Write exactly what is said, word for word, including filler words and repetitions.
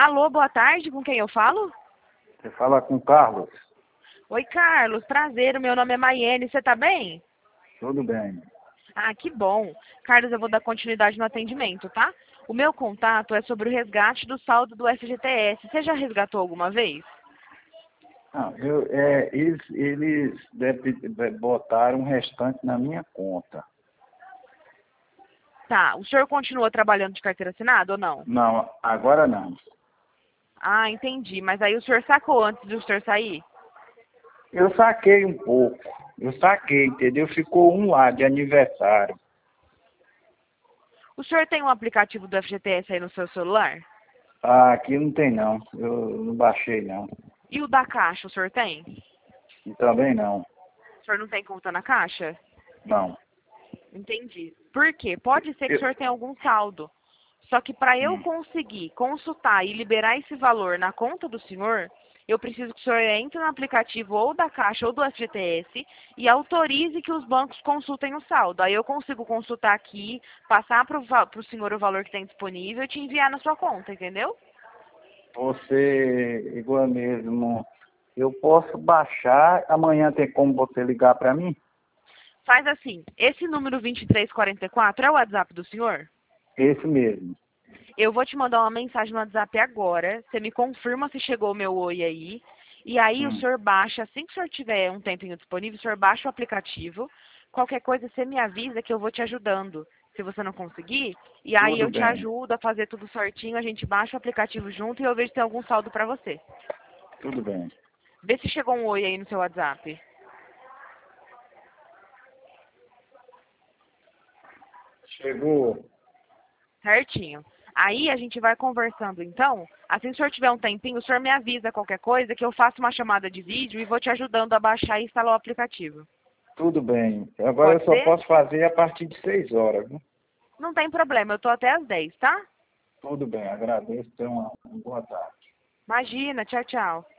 Alô, boa tarde, com quem eu falo? Você fala com o Carlos? Oi, Carlos, prazer, o meu nome é Maiene, você tá bem? Tudo bem. Ah, que bom. Carlos, eu vou dar continuidade no atendimento, tá? O meu contato é sobre o resgate do saldo do F G T S. Você já resgatou alguma vez? Não, eu, é, eles, eles deve, botaram o restante na minha conta. Tá, o senhor continua trabalhando de carteira assinada ou não? Não, agora não. Ah, entendi. Mas aí o senhor sacou antes do senhor sair? Eu saquei um pouco. Eu saquei, entendeu? Ficou um lá de aniversário. O senhor tem um aplicativo do F G T S aí no seu celular? Ah, aqui não tem não. Eu não baixei não. E o da Caixa, o senhor tem? E também não. O senhor não tem conta na Caixa? Não. Entendi. Por quê? Pode ser que o Eu, senhor tenha algum saldo. Só que para eu hum, conseguir consultar e liberar esse valor na conta do senhor, eu preciso que o senhor entre no aplicativo ou da Caixa ou do F G T S e autorize que os bancos consultem o saldo. Aí eu consigo consultar aqui, passar para o senhor o valor que tem disponível e te enviar na sua conta, entendeu? você, igual mesmo, eu posso baixar. Amanhã tem como você ligar para mim? Faz assim, esse número vinte e três quarenta e quatro é o WhatsApp do senhor? Esse mesmo. Eu vou te mandar uma mensagem no WhatsApp agora. Você me confirma se chegou o meu oi aí. E aí o Hum, senhor baixa, assim que o senhor tiver um tempinho disponível, o senhor baixa o aplicativo. Qualquer coisa você me avisa que eu vou te ajudando. Se você não conseguir, e aí tudo eu te bem. ajudo a fazer tudo certinho, a gente baixa o aplicativo junto e eu vejo se tem algum saldo pra você. Tudo bem. Vê se chegou um oi aí no seu WhatsApp. Chegou. Certinho. Aí a gente vai conversando então. Assim que o senhor tiver um tempinho, o senhor me avisa qualquer coisa que eu faço uma chamada de vídeo e vou te ajudando a baixar e instalar o aplicativo. Tudo bem. Agora eu Pode só ser? posso fazer a partir de seis horas, viu? Não tem problema, eu tô até às dez, tá? Tudo bem, agradeço. Tenha uma uma boa tarde. Imagina, tchau, tchau.